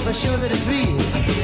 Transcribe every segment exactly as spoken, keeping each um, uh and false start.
for sure that it's real.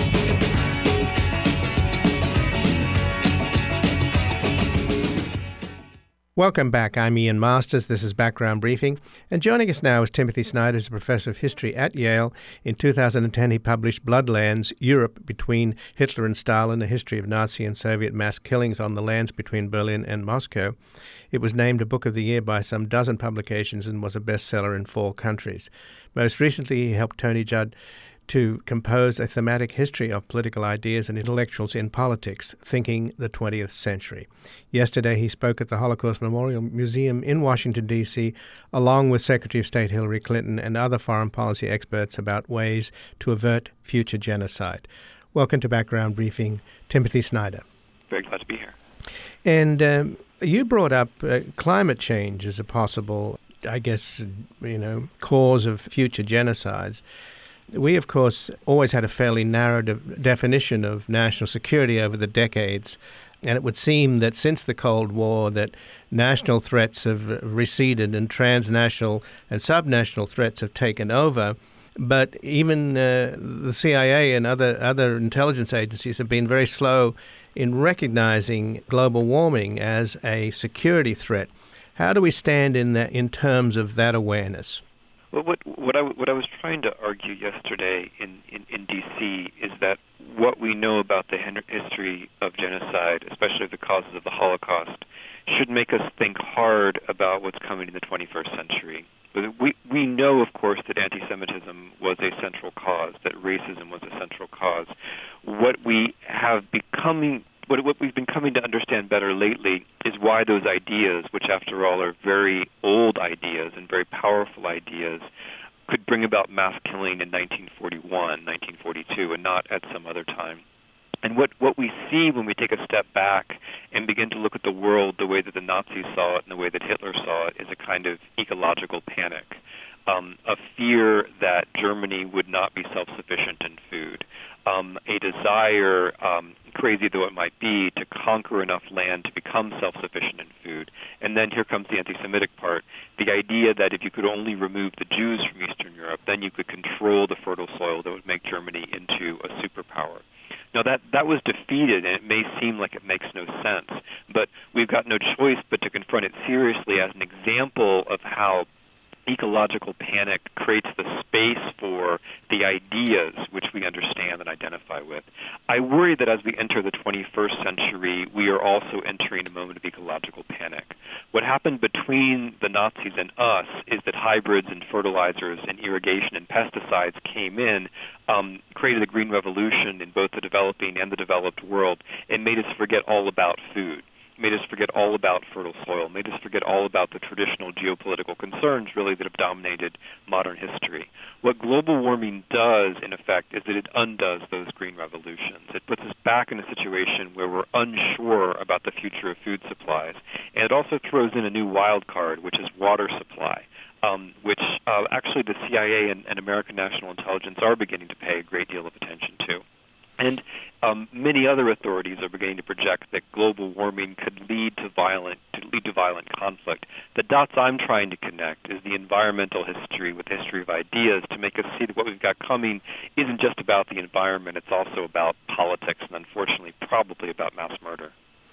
Welcome back. I'm Ian Masters. This is Background Briefing. And joining us now is Timothy Snyder, who's a professor of history at Yale. In two thousand ten, he published Bloodlands, Europe Between Hitler and Stalin, a history of Nazi and Soviet mass killings on the lands between Berlin and Moscow. It was named a Book of the Year by some dozen publications and was a bestseller in four countries. Most recently, he helped Tony Judd to compose a thematic history of political ideas and intellectuals in politics, thinking the twentieth century. Yesterday, he spoke at the Holocaust Memorial Museum in Washington, D C, along with Secretary of State Hillary Clinton and other foreign policy experts about ways to avert future genocide. Welcome to Background Briefing, Timothy Snyder. Very glad to be here. And um, you brought up uh, climate change as a possible, I guess, you know, cause of future genocides. We, of course, always had a fairly narrow de- definition of national security over the decades, and it would seem that since the Cold War that national threats have receded and transnational and subnational threats have taken over. But even uh, the C I A and other, other intelligence agencies have been very slow in recognizing global warming as a security threat. How do we stand in that, in terms of that awareness? Well, what what I what I was trying to argue yesterday in, in, in D C is that what we know about the history of genocide, especially the causes of the Holocaust, should make us think hard about what's coming in the twenty-first century. We we know, of course, that anti-Semitism was a central cause, that racism was a central cause. What we have becoming What, what we've been coming to understand better lately is why those ideas, which after all are very old ideas and very powerful ideas, could bring about mass killing in nineteen forty-one, nineteen forty-two, and not at some other time. And what, what we see when we take a step back and begin to look at the world the way that the Nazis saw it and the way that Hitler saw it is a kind of ecological panic, um, a fear that Germany would not be self-sufficient in food. Um, a desire, um, crazy though it might be, to conquer enough land to become self-sufficient in food. And then here comes the anti-Semitic part, the idea that if you could only remove the Jews from Eastern Europe, then you could control the fertile soil that would make Germany into a superpower. Now, that, that was defeated, and it may seem like it makes no sense, but we've got no choice but to confront it seriously as an example of how ecological panic creates the space for the ideas which we understand and identify with. I worry that as we enter the twenty-first century, we are also entering a moment of ecological panic. What happened between the Nazis and us is that hybrids and fertilizers and irrigation and pesticides came in, um, created a green revolution in both the developing and the developed world, and made us forget all about food. Made us forget all about fertile soil, made us forget all about the traditional geopolitical concerns, really, that have dominated modern history. What global warming does, in effect, is that it undoes those green revolutions. It puts us back in a situation where we're unsure about the future of food supplies. And it also throws in a new wild card, which is water supply, um, which uh, actually the C I A and, and American National Intelligence are beginning to pay a great deal of attention to. And um, many other authorities are beginning to project that global warming could lead to violent to lead to violent conflict. The dots I'm trying to connect is the environmental history with the history of ideas to make us see that what we've got coming isn't just about the environment, it's also about politics and, unfortunately, probably about mass murder.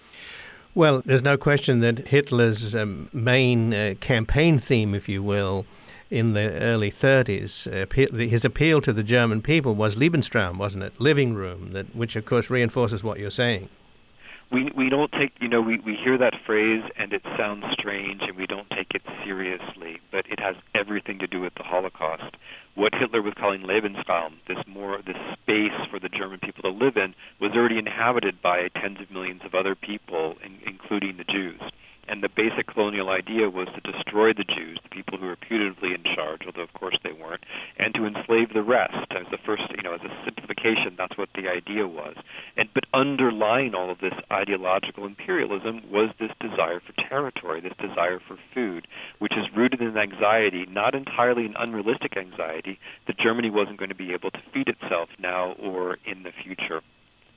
Well, there's no question that Hitler's um, main uh, campaign theme, if you will, in the early thirties, uh, his appeal to the German people was Lebensraum, wasn't it? Living room, that which of course reinforces what you're saying. We we don't take, you know, we, we hear that phrase and it sounds strange and we don't take it seriously, but it has everything to do with the Holocaust. What Hitler was calling Lebensraum, this more this space for the German people to live in, was already inhabited by tens of millions of other people, in, including the Jews. And the basic colonial idea was to destroy the Jews, the people who were putatively in charge, although of course they weren't, and to enslave the rest. As the first, you know, as a simplification, that's what the idea was. And but underlying all of this ideological imperialism was this desire for territory, this desire for food, which is rooted in anxiety, not entirely an unrealistic anxiety, that Germany wasn't going to be able to feed itself now or in the future.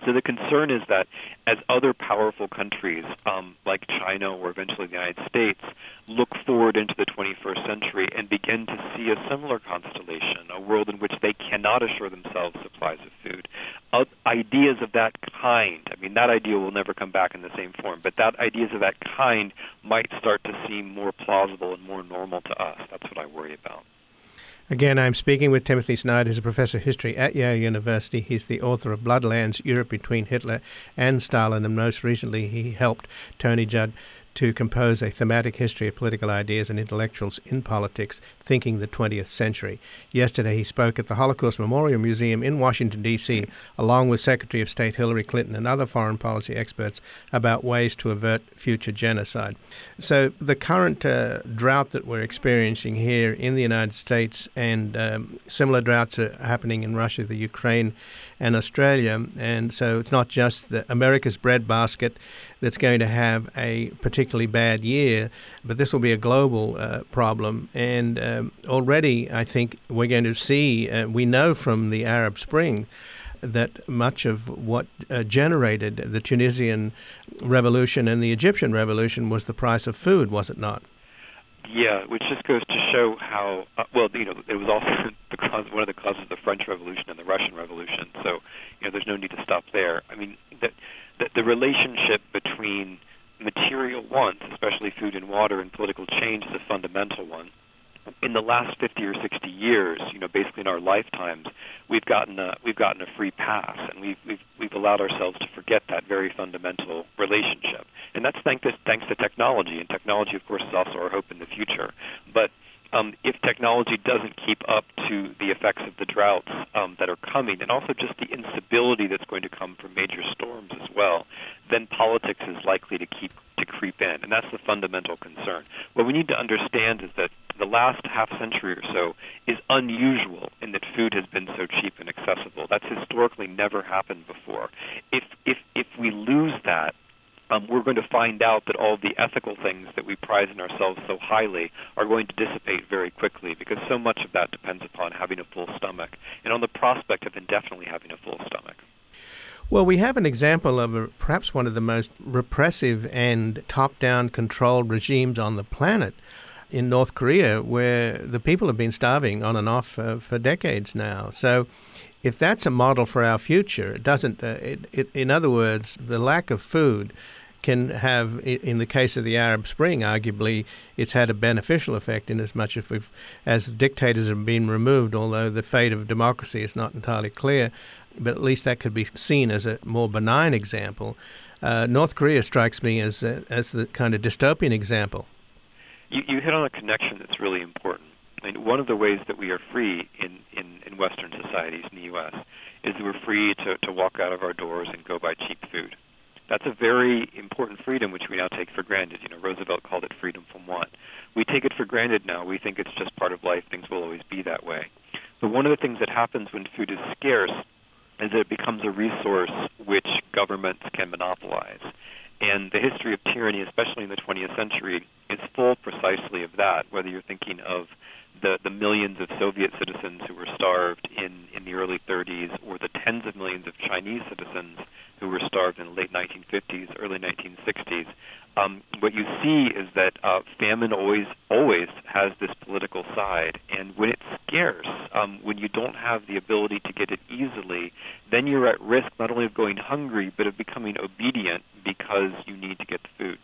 So the concern is that as other powerful countries, um, like China or eventually the United States, look forward into the twenty-first century and begin to see a similar constellation, a world in which they cannot assure themselves supplies of food, uh, ideas of that kind, I mean, that idea will never come back in the same form, but that ideas of that kind might start to seem more plausible and more normal to us. That's what I worry about. Again, I'm speaking with Timothy Snyder, who's a professor of history at Yale University. He's the author of Bloodlands, Europe Between Hitler and Stalin, and most recently he helped Tony Judd to compose a thematic history of political ideas and intellectuals in politics, thinking the twentieth century. Yesterday he spoke at the Holocaust Memorial Museum in Washington, D C, along with Secretary of State Hillary Clinton and other foreign policy experts about ways to avert future genocide. So the current uh, drought that we're experiencing here in the United States, and um, similar droughts are happening in Russia, the Ukraine, and Australia, and so it's not just the America's breadbasket that's going to have a particularly bad year, but this will be a global uh, problem. And um, already I think we're going to see, uh, we know from the Arab Spring that much of what uh, generated the Tunisian revolution and the Egyptian revolution was the price of food, was it not? Yeah, which just goes to show how, uh, well, you know, it was also the cause, one of the causes of the French Revolution and the Russian Revolution, so, you know, there's no need to stop there. I mean, the, the, the relationship between material wants, especially food and water, and political change is a fundamental one. In the last fifty or sixty years, you know, basically in our lifetimes, we've gotten a we've gotten a free pass, and we've we've we've allowed ourselves to forget that very fundamental relationship. And that's thanks to, thanks to technology, and technology, of course, is also our hope in the future. But um, if technology doesn't keep up to the effects of the droughts um, that are coming, and also just the instability that's going to come from major storms as well, then politics is likely to keep to creep in, and that's the fundamental concern. What we need to understand is that the last half century or so is unusual in that food has been so cheap and accessible. That's historically never happened before. If if if we lose that, um, we're going to find out that all of the ethical things that we prize in ourselves so highly are going to dissipate very quickly, because so much of that depends upon having a full stomach and on the prospect of indefinitely having a full stomach. Well, we have an example of a, perhaps one of the most repressive and top-down controlled regimes on the planet in North Korea, where the people have been starving on and off uh, for decades now. So if that's a model for our future, it doesn't, uh, it, it, in other words, the lack of food can have, in the case of the Arab Spring, arguably it's had a beneficial effect in as much as we've, as dictators have been removed, although the fate of democracy is not entirely clear, but at least that could be seen as a more benign example. Uh, North Korea strikes me as a, as the kind of dystopian example. You, you hit on a connection that's really important. I mean, one of the ways that we are free in, in, in Western societies in the U S is that we're free to, to walk out of our doors and go buy cheap food. That's a very important freedom which we now take for granted. You know, Roosevelt called it freedom from want. We take it for granted now. We think it's just part of life. Things will always be that way. But one of the things that happens when food is scarce is that it becomes a resource which governments can monopolize. And the history of tyranny, especially in the twentieth century, is full precisely of that, whether you're thinking of the, the millions of Soviet citizens who were starved in, in the early thirties, or the tens of millions of Chinese citizens who were starved in the late nineteen fifties, early nineteen sixties. Um, what you see is that uh, famine always always has this political side, and when it's scarce, um, when you don't have the ability to get it easily, then you're at risk not only of going hungry, but of becoming obedient because you need to get the food.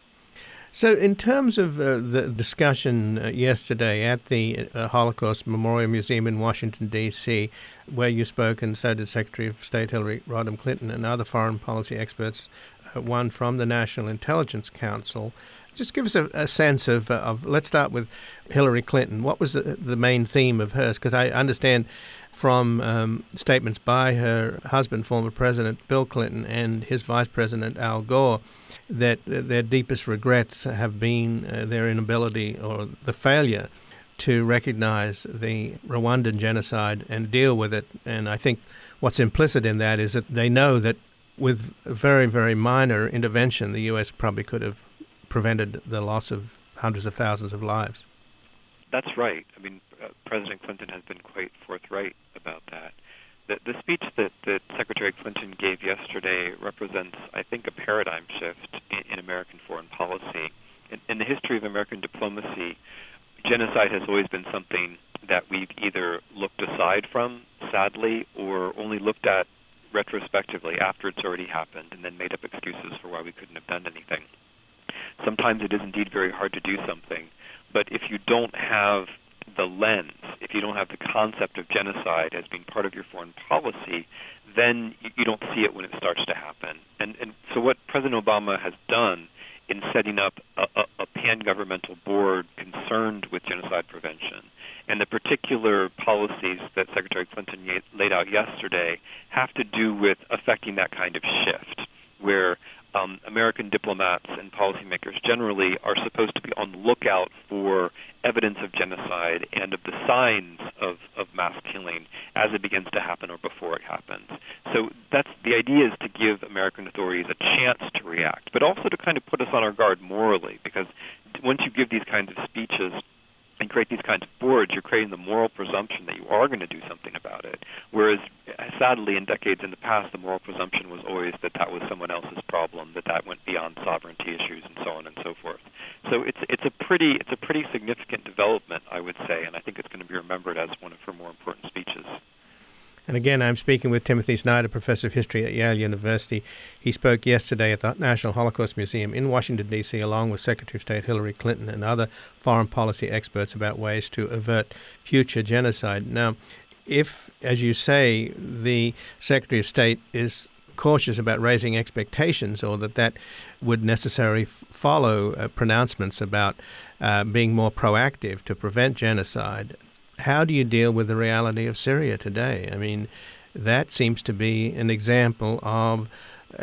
So in terms of uh, the discussion uh, yesterday at the uh, Holocaust Memorial Museum in Washington, D C, where you spoke, and so did Secretary of State Hillary Rodham Clinton and other foreign policy experts, uh, one from the National Intelligence Council, just give us a, a sense of, uh, of, let's start with Hillary Clinton. What was the, the main theme of hers? Because I understand from um, statements by her husband, former President Bill Clinton, and his Vice President Al Gore, that uh, their deepest regrets have been uh, their inability or the failure to recognize the Rwandan genocide and deal with it. And I think what's implicit in that is that they know that with a very, very minor intervention, the U S probably could have prevented the loss of hundreds of thousands of lives. That's right. I mean, uh, President Clinton has been quite forthright about that. The, the speech that, that Secretary Clinton gave yesterday represents, I think, a paradigm shift in, in American foreign policy. In, in the history of American diplomacy, genocide has always been something that we've either looked aside from, sadly, or only looked at retrospectively after it's already happened and then made up excuses for why we couldn't have done anything. Sometimes it is indeed very hard to do something, but if you don't have the lens, if you don't have the concept of genocide as being part of your foreign policy, then you, you don't see it when it starts to happen. And, and so what President Obama has done in setting up a, a, a pan-governmental board concerned with genocide prevention, and the particular policies that Secretary Clinton laid out yesterday have to do with affecting that kind of shift, where um, American diplomats and policymakers generally are supposed to be on the lookout for evidence of genocide and of the signs of, of mass killing as it begins to happen or before it happens. So that's the idea, is to give American authorities a chance to react, but also to kind of put us on our guard morally, because once you give these kinds of speeches and create these kinds of boards, you're creating the moral presumption that you are going to do something about it. Whereas, sadly, in decades in the past, the moral presumption was always that that was someone else's problem, that that went beyond sovereignty issues, and so on and so forth. So it's it's a pretty it's a pretty significant development, I would say, and I think it's going to be remembered as one of her more important speeches. And again, I'm speaking with Timothy Snyder, professor of history at Yale University. He spoke yesterday at the National Holocaust Museum in Washington, D C, along with Secretary of State Hillary Clinton and other foreign policy experts about ways to avert future genocide. Now, if, as you say, the Secretary of State is cautious about raising expectations, or that that would necessarily f- follow uh, pronouncements about uh, being more proactive to prevent genocide, how do you deal with the reality of Syria today? I mean, that seems to be an example of,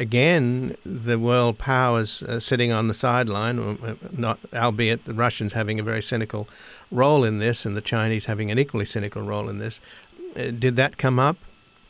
again, the world powers uh, sitting on the sideline, not, albeit the Russians having a very cynical role in this and the Chinese having an equally cynical role in this. Uh, did that come up?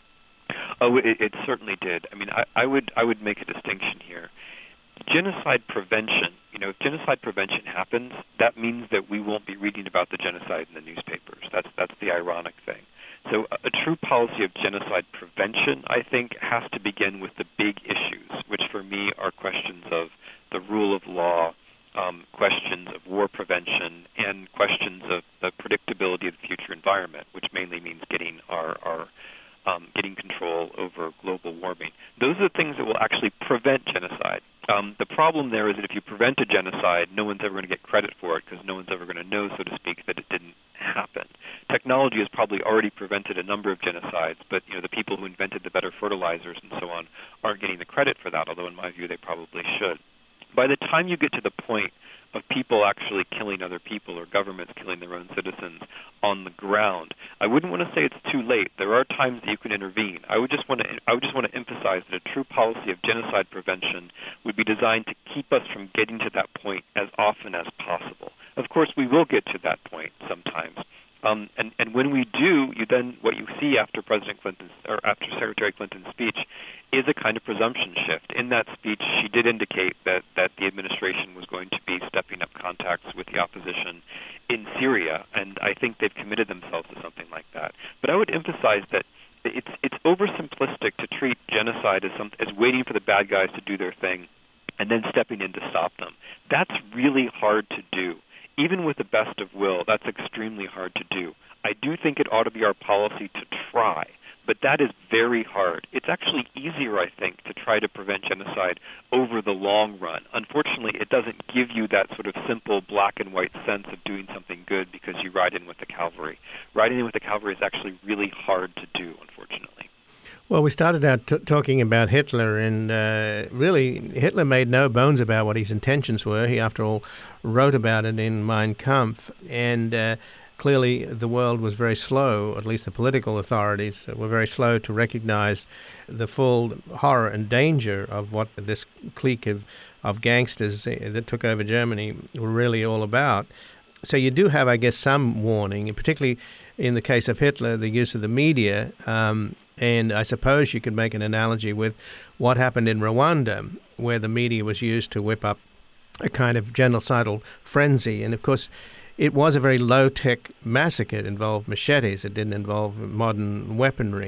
Oh, it, it certainly did. I mean, I, I would I would make a distinction here. Genocide prevention, you know, if genocide prevention happens, that means that we won't be reading about the genocide in the newspapers. That's that's the ironic thing. So a, a true policy of genocide prevention, I think, has to begin with the big issues, which for me are questions of the rule of law, um, questions of war prevention, and questions of the predictability of the future environment, which mainly means getting our, our um, getting control over global warming. Those are the things that will actually prevent genocide. Um, the problem there is that if you prevent a genocide, no one's ever going to get credit for it, because no one's ever going to know, so to speak, that it didn't happen. Technology has probably already prevented a number of genocides, but you know the people who invented the better fertilizers and so on aren't getting the credit for that, although in my view they probably should. By the time you get to the point of people actually killing other people or governments killing their own citizens on the ground, I wouldn't want to say it's too late. There are times that you can intervene. I would just want to I would just want to emphasize that a true policy of genocide prevention would be designed to keep us from getting to that point as often as possible. Of course, we will get to that point sometimes. Um, and, and when we do, you then what you see after President Clinton's or after Secretary Clinton's speech is a kind of presumption shift. In that speech, she did indicate that, that the administration was going to be stepping up contacts with the opposition in Syria, and I think they've committed themselves to something like that. But I would emphasize that it's it's oversimplistic to treat genocide as some, as waiting for the bad guys to do their thing and then stepping in to stop them. That's really hard to do. Even with the best of will, that's extremely hard to do. I do think it ought to be our policy to try, but that is very hard. It's actually easier, I think, to try to prevent genocide over the long run. Unfortunately, it doesn't give you that sort of simple black and white sense of doing something good because you ride in with the cavalry. Riding in with the cavalry is actually really hard to do, unfortunately. Well, we started out t- talking about Hitler, and uh, really Hitler made no bones about what his intentions were. He, after all, wrote about it in Mein Kampf, and uh, clearly the world was very slow, at least the political authorities were very slow to recognize the full horror and danger of what this clique of, of gangsters that took over Germany were really all about. So you do have, I guess, some warning, and particularly in the case of Hitler, the use of the media. Um, And I suppose you could make an analogy with what happened in Rwanda, where the media was used to whip up a kind of genocidal frenzy. And, of course, it was a very low-tech massacre. It involved machetes. It didn't involve modern weaponry.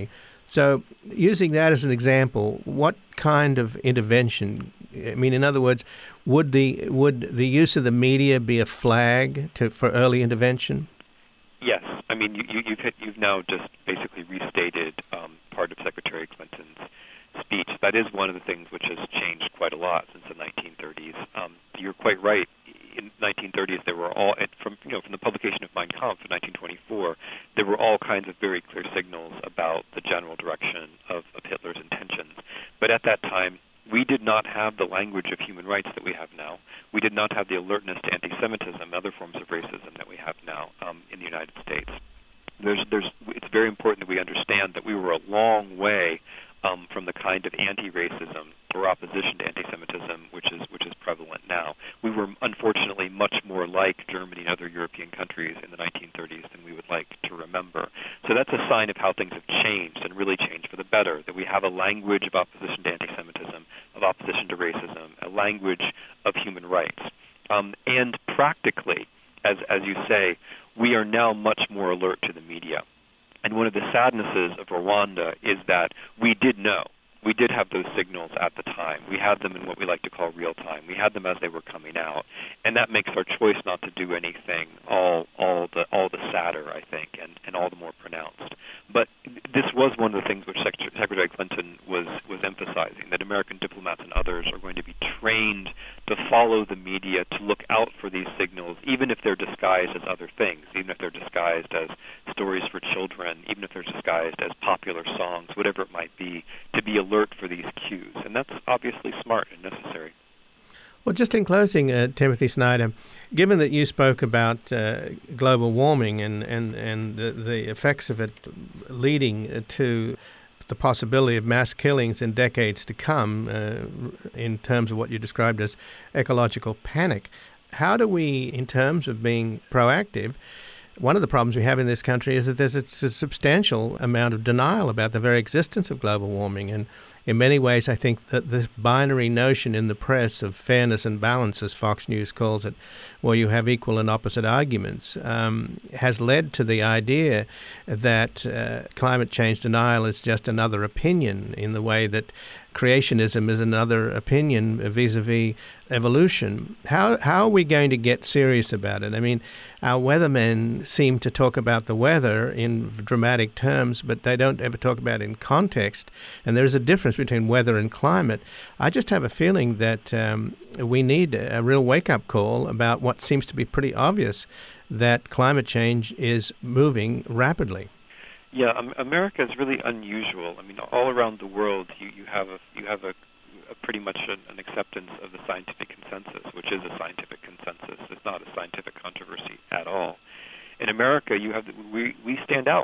So using that as an example, what kind of intervention, I mean, in other words, would the would the use of the media be a flag to, for early intervention? Yes. I mean, you, you, you've, hit, you've now just basically restated um, part of Secretary Clinton's speech. That is one of the things which has changed quite a lot since the nineteen thirties. Um, you're quite right. In the nineteen thirties, there were all, from you know, from the publication of Mein Kampf in nineteen twenty-four, there were all kinds of very clear signals about the general direction of, of Hitler's intentions. But at that time, we did not have the language of human rights that we have now. We did not have the alertness to anti-Semitism and other forms of racism that we have now um, in the United States. There's, there's, it's very important that we understand that we were a long way um, from the kind of anti-racism or opposition to anti-Semitism which is which is prevalent now. We were unfortunately much more like Germany and other European countries in the nineteen thirties than we would like to remember. So that's a sign of how things have changed and really changed for the better, that we have a language of opposition to anti-Semitism, of opposition to racism, a language of human rights. Um, and practically, as as you say, we are now much more alert to the media. And one of the sadnesses of Rwanda is that we did know. We did have those signals at the time. We had them in what we like to call real time. We had them as they were coming out, and that makes our choice not to do anything all all the all the sadder, I think, and, and all the more pronounced. But this was one of the things which Secretary, Secretary Clinton was was emphasizing, that American diplomats and others are going to be trained to follow the media, to look out for these signals, even if they're disguised as other things, even if they're disguised as stories for children, even if they're disguised as popular songs, whatever it might be, to be alert for these cues. And that's obviously smart and necessary. Well, just in closing, uh, Timothy Snyder, given that you spoke about uh, global warming and, and, and the, the effects of it leading to the possibility of mass killings in decades to come uh, in terms of what you described as ecological panic, how do we, in terms of being proactive, one of the problems we have in this country is that there's a, a substantial amount of denial about the very existence of global warming. And in many ways, I think that this binary notion in the press of fairness and balance, as Fox News calls it, where you have equal and opposite arguments, um, has led to the idea that uh, climate change denial is just another opinion, in the way that creationism is another opinion vis-a-vis evolution. How how are we going to get serious about it? I mean, our weathermen seem to talk about the weather in dramatic terms, but they don't ever talk about it in context. And there's a difference between weather and climate. I just have a feeling that um, we need a real wake-up call about what seems to be pretty obvious, that climate change is moving rapidly. Yeah, um, America is really unusual. I mean, all around the world, you, you have a you have a, a pretty much an, an acceptance of the scientific consensus, which is a scientific consensus. It's not a scientific controversy at all. In America, you have the, we we stand out.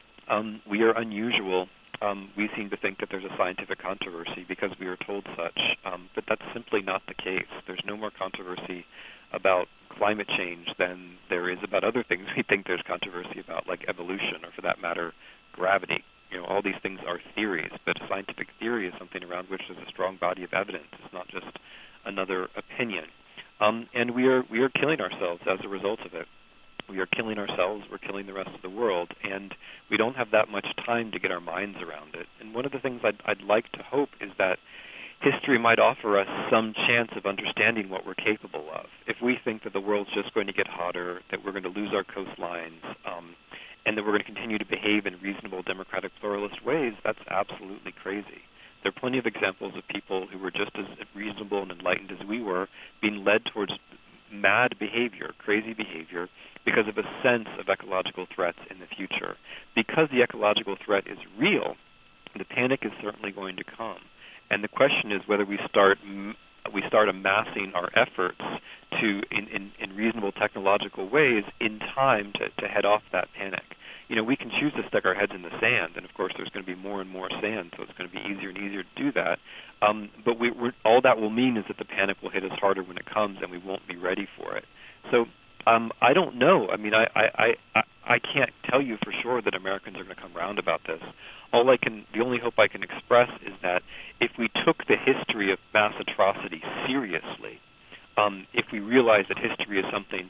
Um, we are unusual. Um, we seem to think that there's a scientific controversy because we are told such, um, but that's simply not the case. There's no more controversy about climate change than there is about other things we think there's controversy about, like evolution, or for that matter, gravity. You know, all these things are theories, but a scientific theory is something around which there's a strong body of evidence. It's not just another opinion. Um, and we are we are killing ourselves as a result of it. We are killing ourselves, we're killing the rest of the world, and we don't have that much time to get our minds around it. And one of the things I'd, I'd like to hope is that history might offer us some chance of understanding what we're capable of. If we think that the world's just going to get hotter, that we're going to lose our coastlines, um, and that we're going to continue to behave in reasonable, democratic, pluralist ways, that's absolutely crazy. There are plenty of examples of people who were just as reasonable and enlightened as we were being led towards mad behavior, crazy behavior, because of a sense of ecological threats in the future. Because the ecological threat is real, the panic is certainly going to come. And the question is whether we start we start amassing our efforts to, in, in, in reasonable technological ways, in time to, to head off that panic. You know, we can choose to stick our heads in the sand, and of course there's going to be more and more sand, so it's going to be easier and easier to do that. Um, but we, we're, all that will mean is that the panic will hit us harder when it comes, and we won't be ready for it. So um, I don't know. I mean, I, I, I, I can't tell you for sure that Americans are going to come around about this. All I can, the only hope I can express is that if we took the history of mass atrocity seriously, um, if we realize that history is something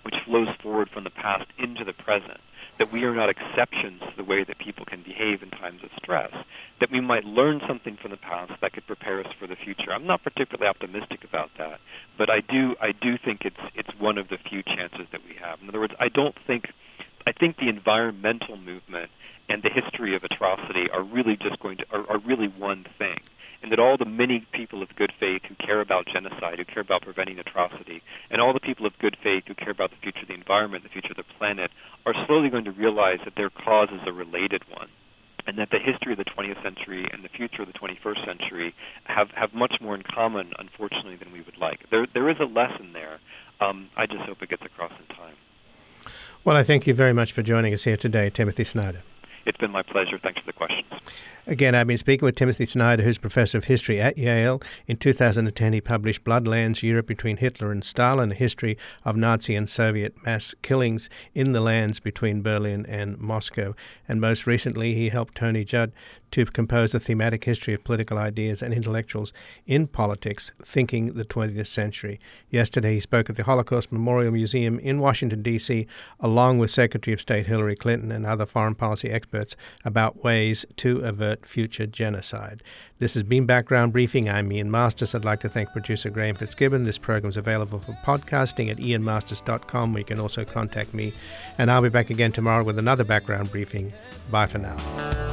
which flows forward from the past into the present, that we are not exceptions to the way that people can behave in times of stress, that we might learn something from the past that could prepare us for the future. I'm not particularly optimistic about that, but I do I do think it's it's one of the few chances that we have. In other words, I don't think I think the environmental movement and the history of atrocity are really just going to are, are really one thing, and that all the many people of good faith who care about genocide, who care about preventing atrocity, and all the people of good faith who care about the future of the environment, the future of the planet, are slowly going to realize that their cause is a related one, and that the history of the twentieth century and the future of the twenty-first century have, have much more in common, unfortunately, than we would like. There there is a lesson there. Um, I just hope it gets across in time. Well, I thank you very much for joining us here today, Timothy Snyder. It's been my pleasure. Thanks for the questions. Again, I've been speaking with Timothy Snyder, who's Professor of History at Yale. In two thousand ten, he published Bloodlands, Europe Between Hitler and Stalin, a history of Nazi and Soviet mass killings in the lands between Berlin and Moscow. And most recently, he helped Tony Judd to compose a thematic history of political ideas and intellectuals in politics, thinking the twentieth century. Yesterday, he spoke at the Holocaust Memorial Museum in Washington, D C, along with Secretary of State Hillary Clinton and other foreign policy experts about ways to avert future genocide. This has been Background Briefing. I'm Ian Masters. I'd like to thank producer Graham Fitzgibbon. This program is available for podcasting at ian masters dot com, where you can also contact me. And I'll be back again tomorrow with another Background Briefing. Bye for now.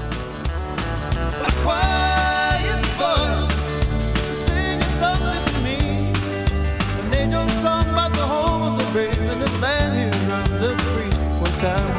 Quiet voice singing something to me. An angel song about the home of the brave in this land here of the free. One time